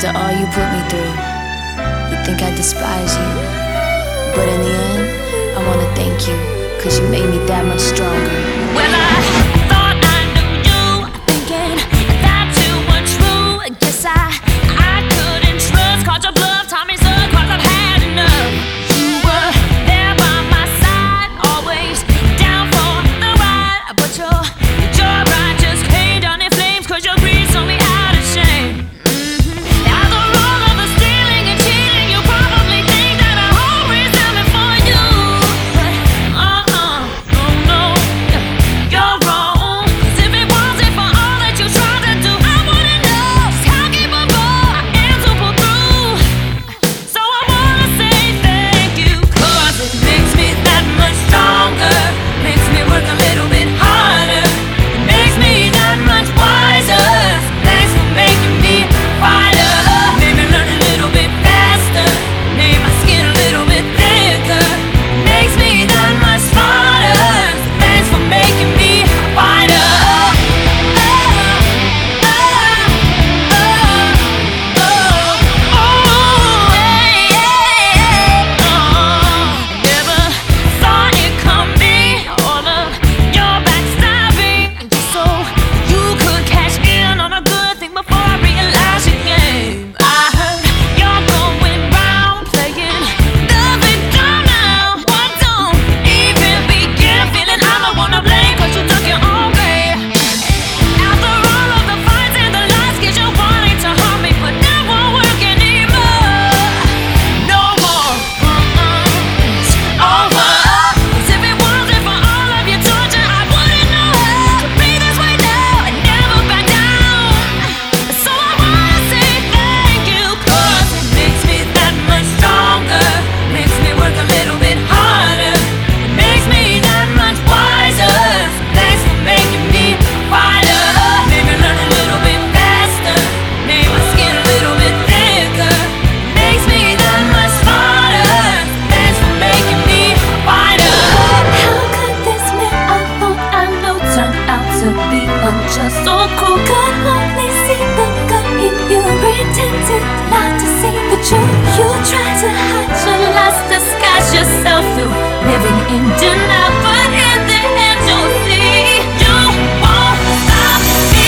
After all you put me through, you think I despise you. But in the end, I wanna thank you, 'cause you made me that much stronger. Well, I thought I knew you, thinking that you were true. Guess I couldn't trust, caught your bluff, taught me so, 'cause I've had enough. You were there by my side, always down for the ride. But your joyride just came down in flames, 'cause your greed sold me out of shame. After all of the stealing and cheating, you probably think that I always am it for you. But oh no, you're wrong. 'Cause if it wasn't for all that you tried to do, I wouldn't know just how capable I am to pull through. So I wanna say thank you, 'cause it makes me that much stronger, makes me work a little bit harder, it makes me that much wiser. Thanks for making me a fighter, made me learn a little bit faster, made my skin a little bit thicker, makes me that much smarter. Thanks for making me a fighter. Never saw it coming, all of your backstabbing, just so you could cash in on a good thing before I realized your game. I heard you're going round playing the victim now. What don't even begin feeling I'm the one to blame, 'cause you took your own grave. After all of the fights and the lies, 'cause you wanted to harm me, but that won't work anymore. No more, it's over. 'Cause if it wasn't for all of your torture, I wouldn't know how to be this way now and never back down. So I wanna say thank you, 'cause it makes me that much stronger, makes me work a little bit harder, it makes me that much wiser. Thanks for making me a fighter, made me learn a little bit faster, made my skin a little bit thicker, makes me that much smarter. Thanks for making me a fighter. How could this man I thought I knew turn out to be unjust? So cruel, could only see the good in you, pretended not to see the truth. You tried to hide your lies, disguise yourself through living in denial, but in the end you'll see you won't stop me.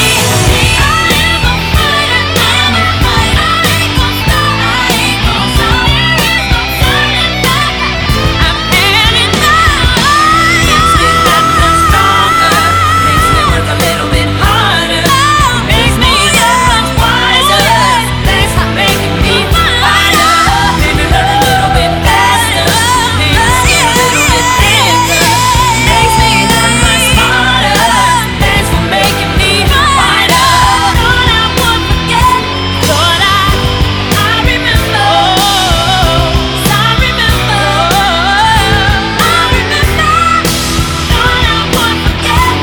I am a fighter, I'm a fighter, I ain't gon' stop, I ain't gon' stop. There is no turning back, I'm heading out. Makes me that much stronger, makes me work a little bit harder, makes me that much wiser. Thanks for making me a fighter, made me learn a little bit faster, made my skin a little bit thicker, makes me that much smarter. Thanks for making me a fighter. Thought I would forget, thought I remember, I remember, I remember. Thought I would forget,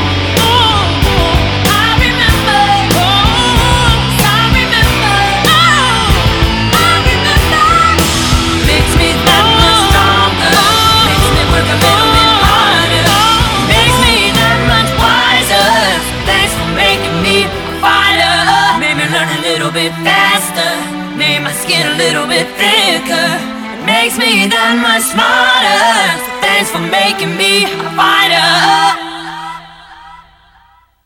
I remember, I remember, I remember. Makes me that much stronger, makes me work a little bit harder, makes me that much wiser. Thanks for making me a fighter, made me learn a little bit faster, made my skin a little bit thicker, makes me that much smarter. Thanks for making me a fighter.